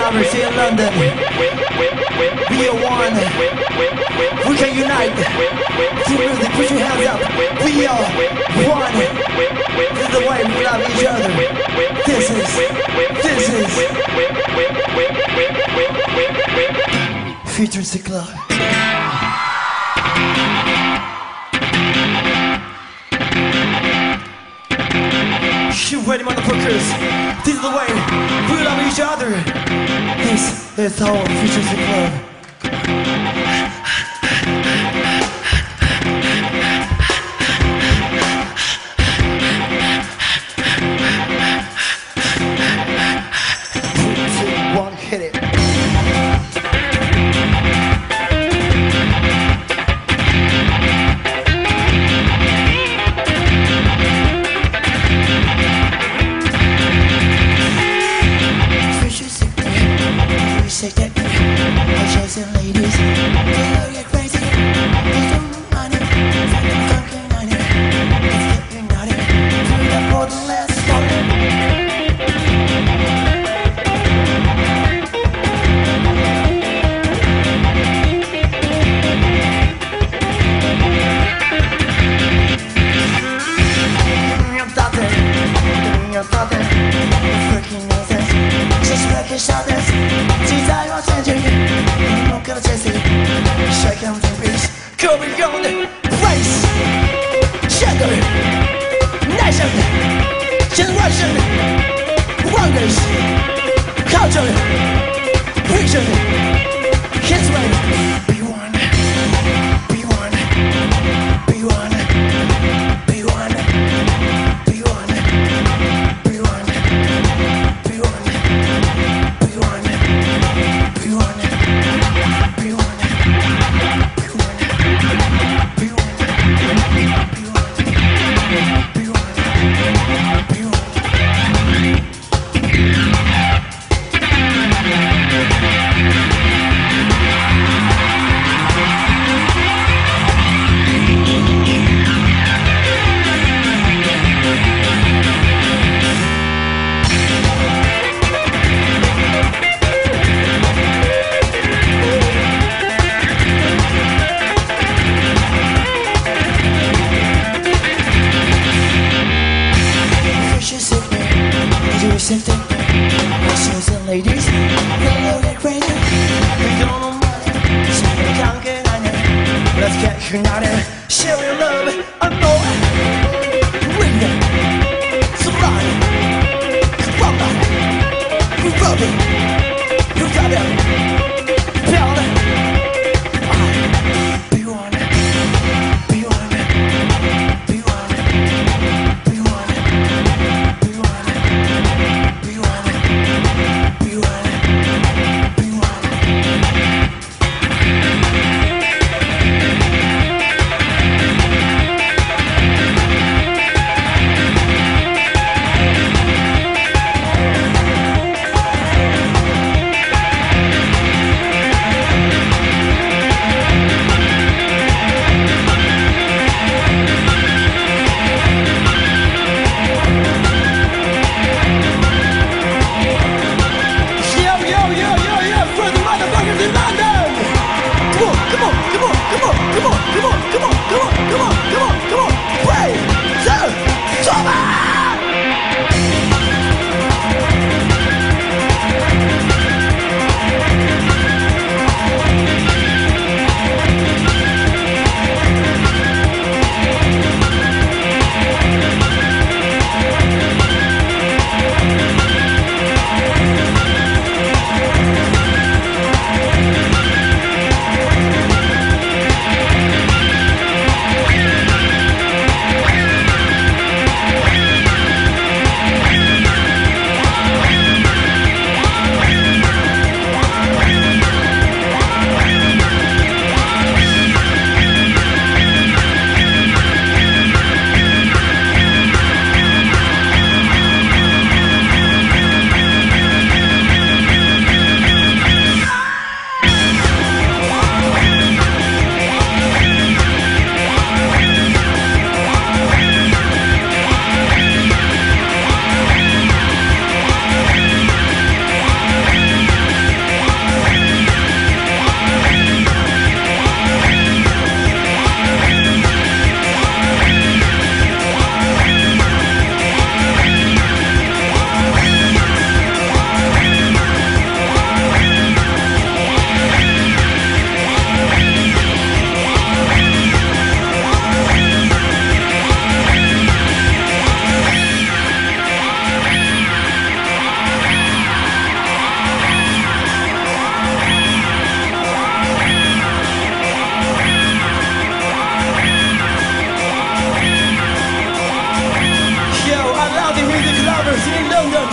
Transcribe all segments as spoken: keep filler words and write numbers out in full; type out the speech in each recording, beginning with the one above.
lovers here in London. We are one. We can unite. Through music, put your hands up. We are one. This is the way we love each other. This is, this is Futuristic Club. You ready, motherfuckers? This is the way we love each other. This is our Futuristic Club. Three, two, one, hit it. Say that I'm chasing ladies, they get crazy. They don't know money, they're talking money. Let's get united, through the golden last story. I'm talking, I'm talking, freaking nonsense. Just like each other's. Shake hands in peace, go beyond race, gender, nation, generation, wonders, culture, vision, history. Be one, be one, be one, be one, be one, be one, be one, be one, be one. Something, shows and ladies, they look at crazy. They don't know money, so they can't get on it. Let's get united, sharing love and more. Ring it, sublime, rumba, rub it, rub it, build it. Be one, be one, be one, be one, be one. Be one, be one, be one. in London.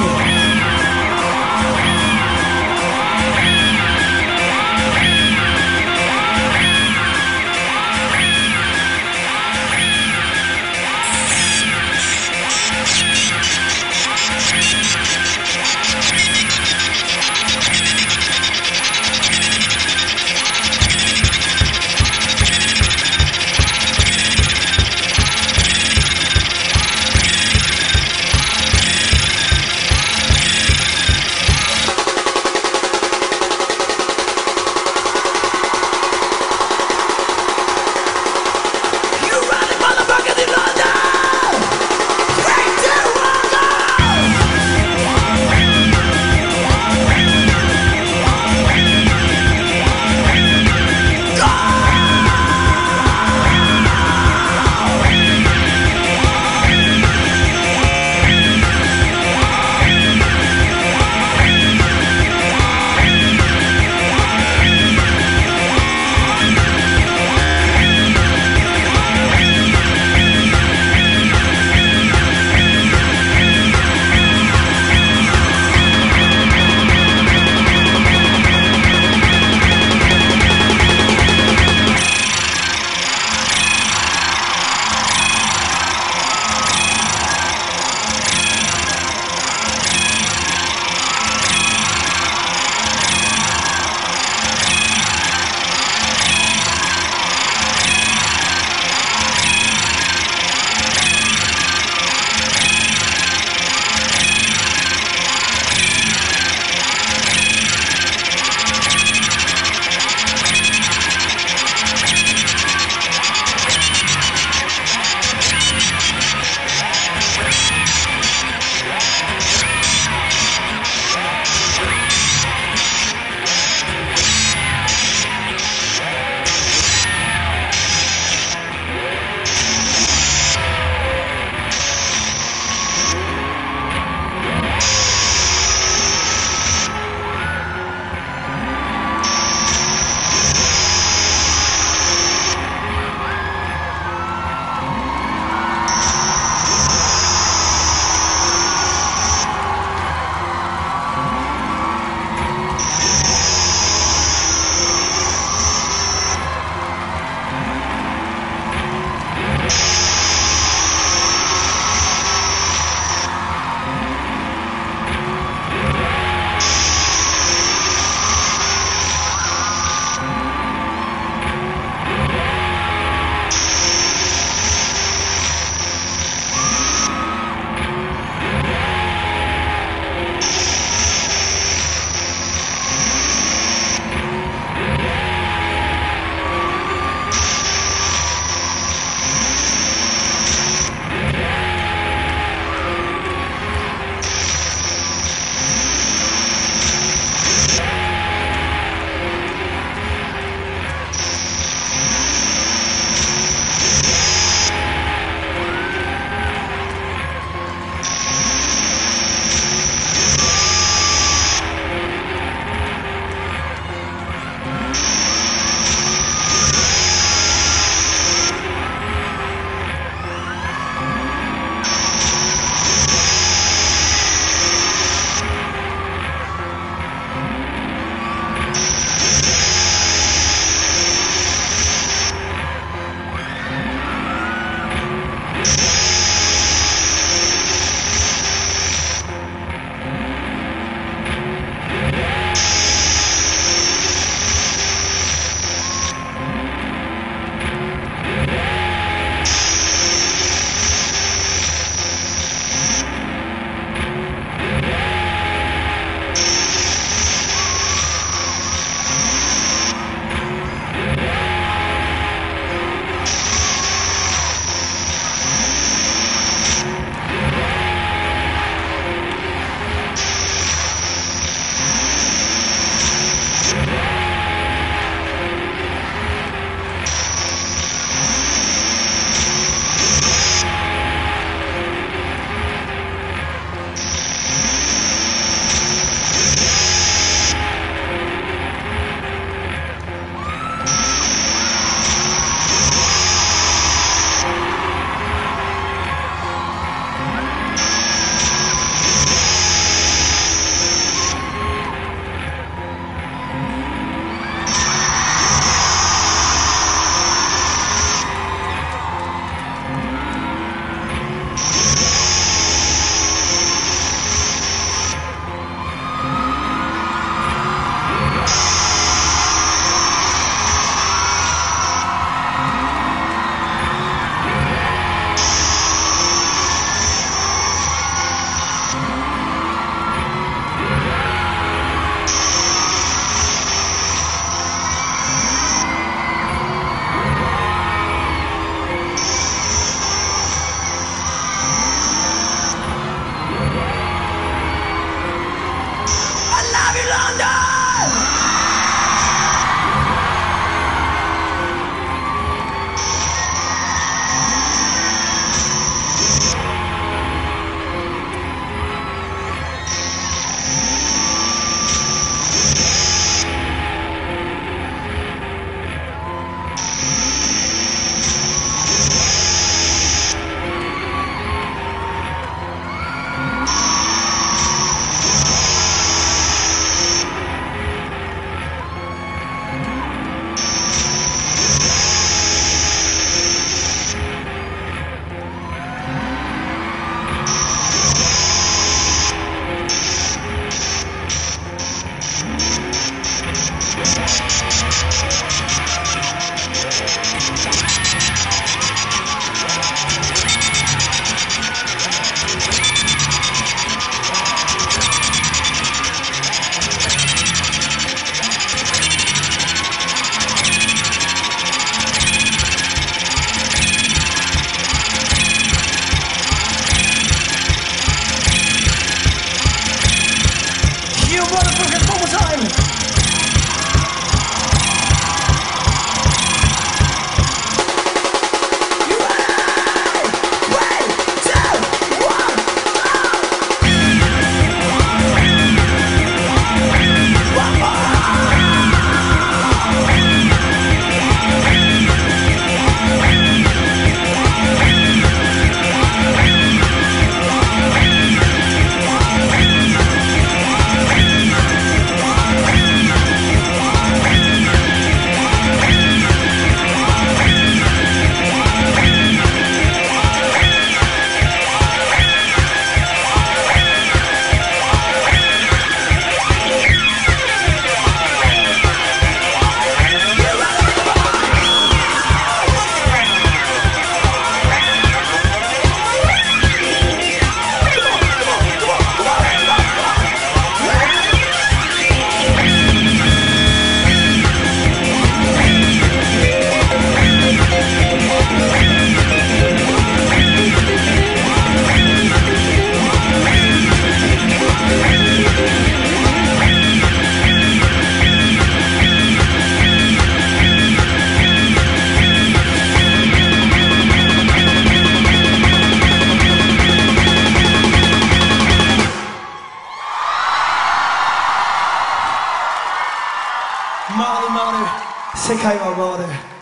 世界は回る